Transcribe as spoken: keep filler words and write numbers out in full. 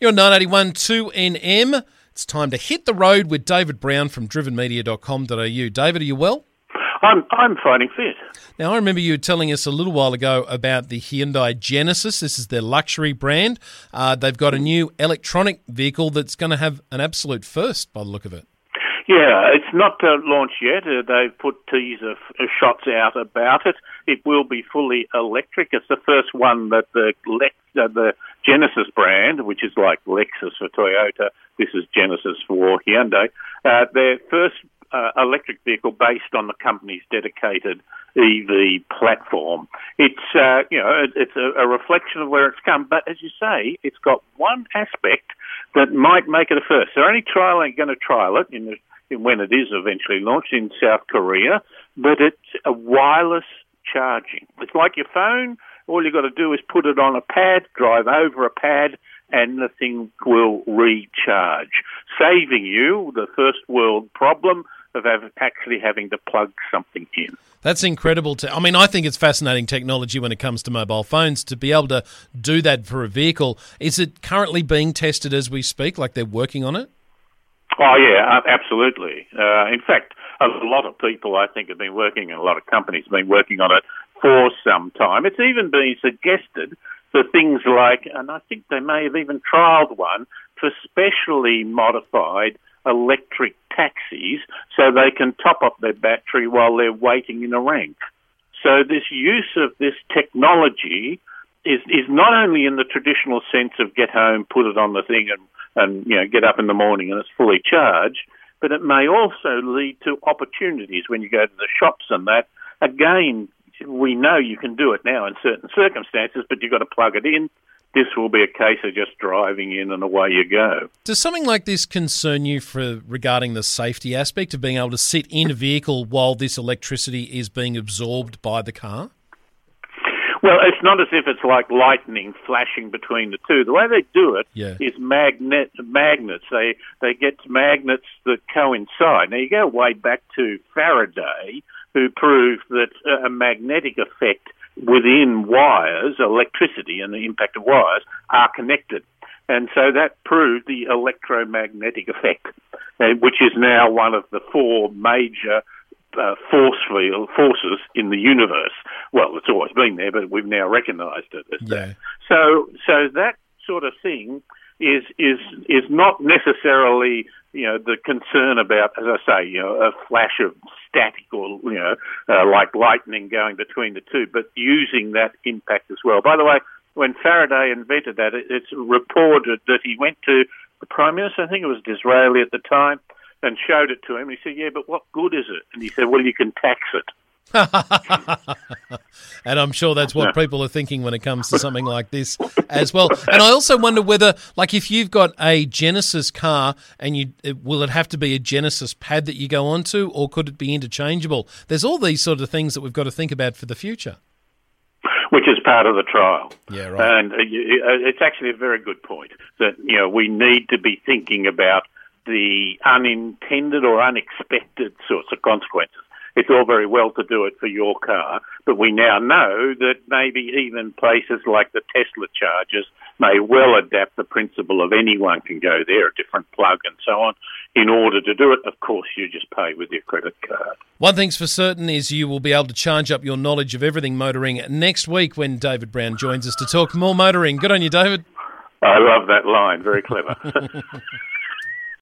You're on nine eighty-one two N M. It's time to hit the road with David Brown from driven media dot com dot a u. David, are you well? I'm I'm fighting fit. Now, I remember you telling us a little while ago about the Hyundai Genesis. This is their luxury brand. Uh, they've got a new electronic vehicle that's going to have an absolute first by the look of it. Yeah, it's not uh, launched yet. Uh, they've put teaser f- shots out about it. It will be fully electric. It's the first one that the Lex, uh, the Genesis brand, which is like Lexus for Toyota, this is Genesis for Hyundai, uh, their first uh, electric vehicle based on the company's dedicated E V platform. It's uh, you know it, it's a, a reflection of where it's come, but as you say, it's got one aspect that might make it a first. They're only trialing, going to trial it in the when it is eventually launched in South Korea, but it's a wireless charging. It's like your phone. All you've got to do is put it on a pad, drive over a pad, and the thing will recharge, saving you the first world problem of actually having to plug something in. That's incredible. To, I mean, I think it's fascinating technology when it comes to mobile phones, to be able to do that for a vehicle. Is it currently being tested as we speak, like they're working on it? Oh, yeah, absolutely. Uh, in fact, a lot of people, I think, have been working, and a lot of companies have been working on it for some time. It's even been suggested for things like, and I think they may have even trialled one, for specially modified electric taxis so they can top up their battery while they're waiting in a rank. So this use of this technology is, is not only in the traditional sense of get home, put it on the thing and and, you know, get up in the morning and it's fully charged, but it may also lead to opportunities when you go to the shops and that. Again, we know you can do it now in certain circumstances, but you've got to plug it in. This will be a case of just driving in and away you go. Does something like this concern you for regarding the safety aspect of being able to sit in a vehicle while this electricity is being absorbed by the car? Well, it's not as if it's like lightning flashing between the two. The way they do it yeah. is magnet magnets. They they get magnets that coincide. Now, you go way back to Faraday, who proved that a magnetic effect within wires, electricity and the impact of wires, are connected. And so that proved the electromagnetic effect, which is now one of the four major Uh, force field forces in the universe. Well, it's always been there, but we've now recognised it as yeah. that. So, so that sort of thing is is is not necessarily, you know, the concern about, as I say, you know, a flash of static or, you know, uh, like lightning going between the two, but using that impact as well. By the way, when Faraday invented that, it, it's reported that he went to the Prime Minister, I think it was Disraeli at the time, and showed it to him. He said, yeah, but what good is it? And he said, well, you can tax it. And I'm sure that's what people are thinking when it comes to something like this as well. And I also wonder whether, like, if you've got a Genesis car and you, will it have to be a Genesis pad that you go onto, or could it be interchangeable? There's all these sort of things that we've got to think about for the future. Which is part of the trial. Yeah, right. And it's actually a very good point that, you know, we need to be thinking about the unintended or unexpected sorts of consequences. It's all very well to do it for your car, but we now know that maybe even places like the Tesla chargers may well adapt the principle of anyone can go there, a different plug and so on. In order to do it, of course, you just pay with your credit card. One thing's for certain is you will be able to charge up your knowledge of everything motoring next week when David Brown joins us to talk more motoring. Good on you, David. I love that line. Very clever.